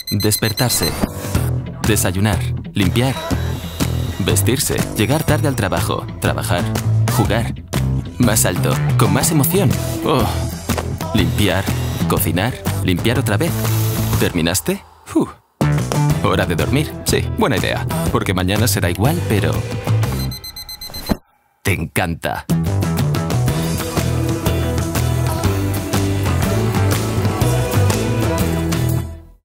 Despertarse. Desayunar. Limpiar. Vestirse. Llegar tarde al trabajo. Trabajar. Jugar. Más alto. Con más emoción. Oh. Limpiar. Cocinar. Limpiar otra vez. ¿Terminaste? Hora de dormir. Sí, buena idea. Porque mañana será igual, pero... te encanta.